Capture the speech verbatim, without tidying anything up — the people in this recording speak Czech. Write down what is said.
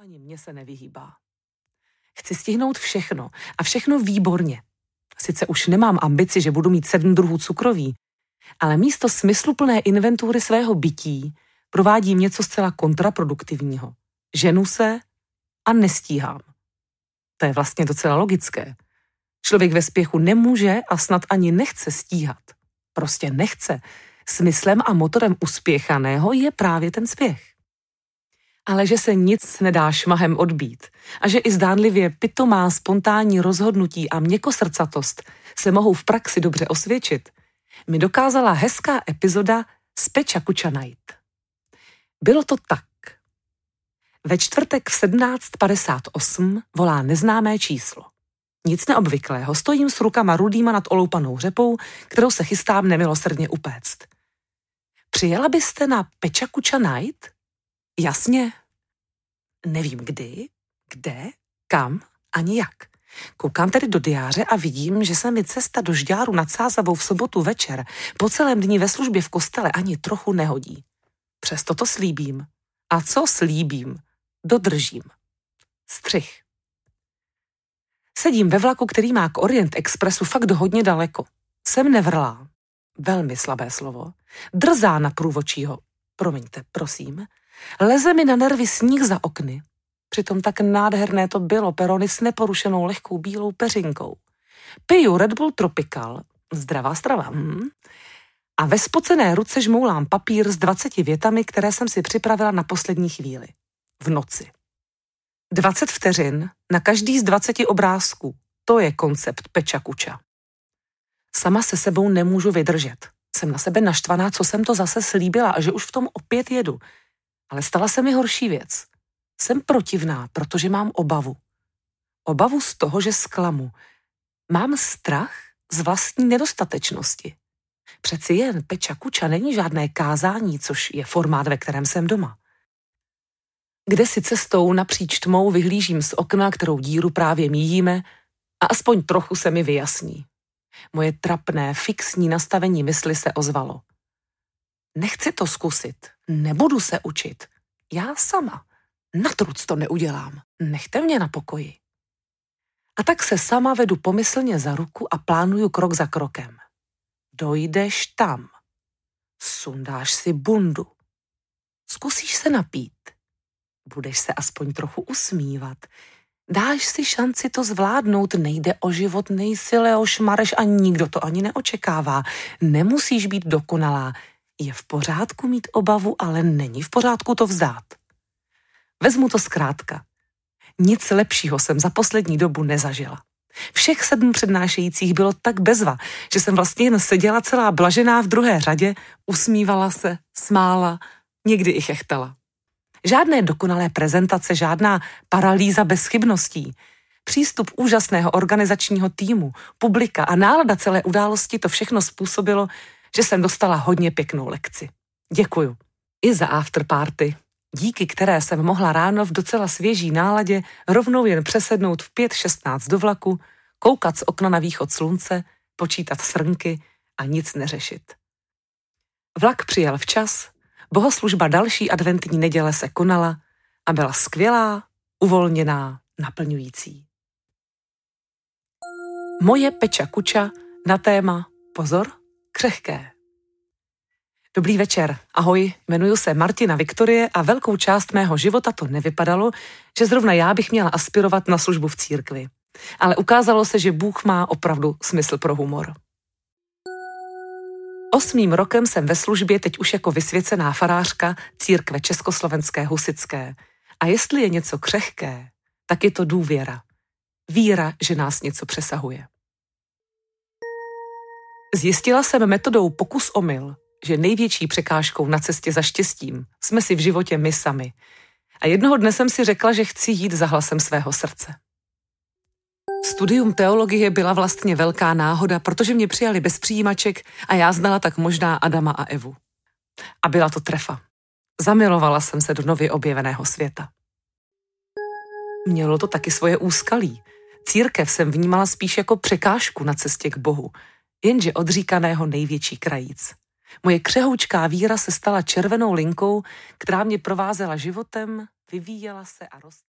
ani mně se nevyhýbá. Chci stihnout všechno a všechno výborně. Sice už nemám ambici, že budu mít sedm druhů cukroví, ale místo smysluplné inventury svého bytí provádím něco zcela kontraproduktivního. Ženu se a nestíhám. To je vlastně docela logické. Člověk ve spěchu nemůže a snad ani nechce stíhat. Prostě nechce. Smyslem a motorem uspěchaného je právě ten spěch. Ale že se nic nedá šmahem odbít a že i zdánlivě pitomá spontánní rozhodnutí a měkkosrdcatost se mohou v praxi dobře osvědčit, mi dokázala hezká epizoda z Pečakucha Night. Bylo to tak. Ve čtvrtek v sedmnáct padesát osm volá neznámé číslo. Nic neobvyklého, stojím s rukama rudýma nad oloupanou řepou, kterou se chystám nemilosrdně upéct. Přijela byste na Pečakucha Night? Jasně. Nevím kdy, kde, kam, ani jak. Koukám tedy do diáře a vidím, že se mi cesta do Žďáru nad Sázavou v sobotu večer po celém dni ve službě v kostele ani trochu nehodí. Přesto to slíbím. A co slíbím? Dodržím. Střih. Sedím ve vlaku, který má k Orient Expressu fakt hodně daleko. Jsem nevrlá. Velmi slabé slovo. Drzá na průvočího. Promiňte, prosím. Leze mi na nervy sníh za okny. Přitom tak nádherné to bylo, perony s neporušenou lehkou bílou peřinkou. Piju Red Bull Tropical, zdravá strava, hm? A ve spocené ruce žmoulám papír s dvaceti větami, které jsem si připravila na poslední chvíli. V noci. Dvacet vteřin na každý z dvaceti obrázků. To je koncept Pečakucha. Sama se sebou nemůžu vydržet. Jsem na sebe naštvaná, co jsem to zase slíbila a že už v tom opět jedu. Ale stala se mi horší věc. Jsem protivná, protože mám obavu. Obavu z toho, že zklamu. Mám strach z vlastní nedostatečnosti. Přeci jen Pečakucha není žádné kázání, což je formát, ve kterém jsem doma. Kde si cestou napříč tmou vyhlížím z okna, kterou díru právě míjíme, a aspoň trochu se mi vyjasní. Moje trapné, fixní nastavení mysli se ozvalo. Nechci to zkusit, nebudu se učit. Já sama. Natruc to neudělám. Nechte mě na pokoji. A tak se sama vedu pomyslně za ruku a plánuju krok za krokem. Dojdeš tam. Sundáš si bundu. Zkusíš se napít. Budeš se aspoň trochu usmívat. Dáš si šanci to zvládnout, nejde o život, nejsi Leo Šmareš a nikdo to ani neočekává. Nemusíš být dokonalá. Je v pořádku mít obavu, ale není v pořádku to vzdát. Vezmu to zkrátka. Nic lepšího jsem za poslední dobu nezažila. Všech sedm přednášejících bylo tak bezva, že jsem vlastně jen seděla celá blažená v druhé řadě, usmívala se, smála, někdy i chechtala. Žádné dokonalé prezentace, žádná paralýza bez chybností. Přístup úžasného organizačního týmu, publika a nálada celé události, to všechno způsobilo, že jsem dostala hodně pěknou lekci. Děkuju. I za afterparty, díky které jsem mohla ráno v docela svěží náladě rovnou jen přesednout v pět šestnáct do vlaku, koukat z okna na východ slunce, počítat srnky a nic neřešit. Vlak přijel včas, bohoslužba další adventní neděle se konala a byla skvělá, uvolněná, naplňující. Moje Pečakucha na téma, pozor, křehké. Dobrý večer, ahoj, jmenuji se Martina Viktorie a velkou část mého života to nevypadalo, že zrovna já bych měla aspirovat na službu v církvi. Ale ukázalo se, že Bůh má opravdu smysl pro humor. Osmým rokem jsem ve službě teď už jako vysvěcená farářka církve Československé husitské. A jestli je něco křehké, tak je to důvěra. Víra, že nás něco přesahuje. Zjistila jsem metodou pokus-omyl, že největší překážkou na cestě za štěstím jsme si v životě my sami. A jednoho dne jsem si řekla, že chci jít za hlasem svého srdce. Studium teologie byla vlastně velká náhoda, protože mě přijali bez přijímaček a já znala tak možná Adama a Evu. A byla to trefa. Zamilovala jsem se do nově objeveného světa. Mělo to taky svoje úskalí. Církev jsem vnímala spíš jako překážku na cestě k Bohu, jenže odříkaného největší krajíc. Moje křehoučká víra se stala červenou linkou, která mě provázela životem, vyvíjela se a rostla.